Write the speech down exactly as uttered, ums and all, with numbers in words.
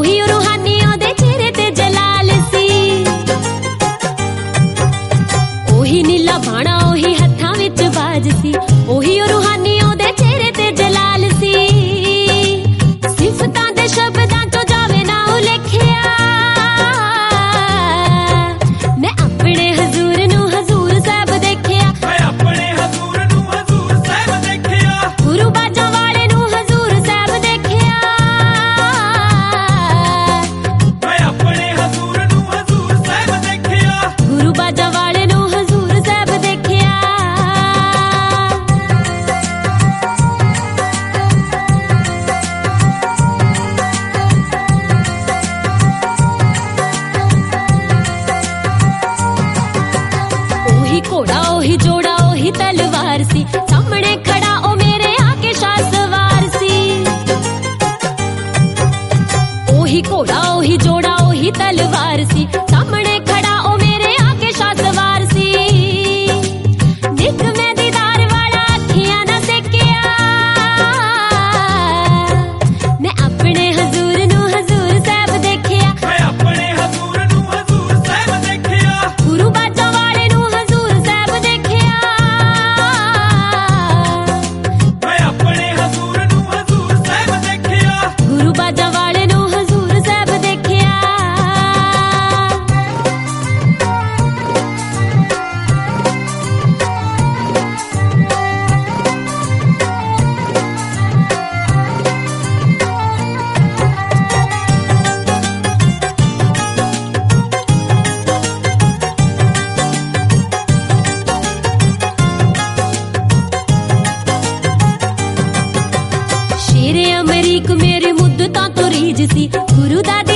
ਉਹੀ ਰੂਹਾਨੀ ਉਹਦੇ ਚਿਹਰੇ ਤੇ ਜਲਾਲ ਸੀ। ਉਹੀ ਨੀਲਾ ਬਾਣਾ ਉਹੀ ਹੱਥਾਂ ਵਿੱਚ ਬਾਜ ਸੀ। ਉਹੀ ਰੂਹਾਨੀ ਉਹਦੇ ਚਿਹਰੇ ਤੇ ਜਲਾਲ ਸੀ। ਸਿਫਤਾਂ ਦੇ ਸ਼ਬਦਾਂ ਚੋਂ ਜਾਵੇ ਨਾ ਉਲੇਖਿਆ। ਮੈਂ ਆਪਣੇ ਹਜ਼ੂਰ ਨੂੰ ਹਜ਼ੂਰ ਸਾਹਿਬ ਦੇਖਿਆ। ਮੈਂ ਆਪਣੇ ਹਜ਼ੂਰ ਨੂੰ ਹਜ਼ੂਰ ਸਾਹਿਬ ਦੇਖਿਆ। ਗੁਰੂ ਬਾਜਾਂ ਵਾਲੇ ਨੂੰ ਹਜ਼ੂਰ ਸਾਹਿਬ ਦੇਖਿਆ। ਮੈਂ ਆਪਣੇ ਹਜ਼ੂਰ ਨੂੰ ਹਜ਼ੂਰ ਸਾਹਿਬ ਦੇਖਿਆ। ਗੁਰੂ ਬਾਜਾਂ ਵਾਲੇ ਨੂੰ ਹਜ਼ੂਰ ਸਾਹਿਬ ਦੇਖਿਆ। ਉਹੀ ਘੋੜਾ ਉਹੀ ਜੋੜਾ ਉਹੀ ਤਲਵਾਰ ਸੀ। ਸਾਹਮਣੇ ਖੜਾ ਉਹ ਮੇਰੇ ਆ ਕੇ ਸ਼ਾਹ ਸਵਾਰ ਸੀ। ਉਹੀ ਘੋੜਾ ਉਹੀ ਜੋੜਾ ਉਹੀ ਤਲਵਾਰ ਸੀ। ਸਾਹਮਣੇ ਖੜਾ ਉਹ ਮੇਰੇ ਆ ਕੇ ਸ਼ਾਹ ਸਵਾਰ ਸੀ। ਨਿੱਤ ਮੈਂ ਦੀਦਾਰ ਵਾਲਾ ਅੱਖੀਆਂ ਨਾ ਸੇਕਿਆ। ਮੈਂ ਆਪਣੇ ਹਜ਼ੂਰ ਨੂੰ ਹਜ਼ੂਰ ਸਾਹਿਬ ਦੇਖਿਆ। ਮੈਂ ਆਪਣੇ ਹਜ਼ੂਰ ਨੂੰ ਹਜ਼ੂਰ ਸਾਹਿਬ ਦੇਖਿਆ। ਗੁਰੂ ਬਾਜਾਂ ਵਾਲੇ ਨੂੰ ਹਜ਼ੂਰ ਸਾਹਿਬ ਦੇਖਿਆ। ਮੈਂ ਆਪਣੇ ਹਜ਼ੂਰ ਨੂੰ ਹਜ਼ੂਰ ਸਾਹਿਬ ਦੇਖਿਆ। ਗੁਰੂ ਬਾਜਾਂ ਵਾਲੇ ਨੂੰ ਹਜ਼ੂਰ ਸਾਹਿਬ ਦੇਖਿਆ। ਸ਼ੇਰੇ ਅਮਰੀਕ ਮੇਰੇ ਮੁੱਦਤਾਂ ਤੋਂ ਰੀਝ ਸੀ। ਗੁਰੂ ਦਾ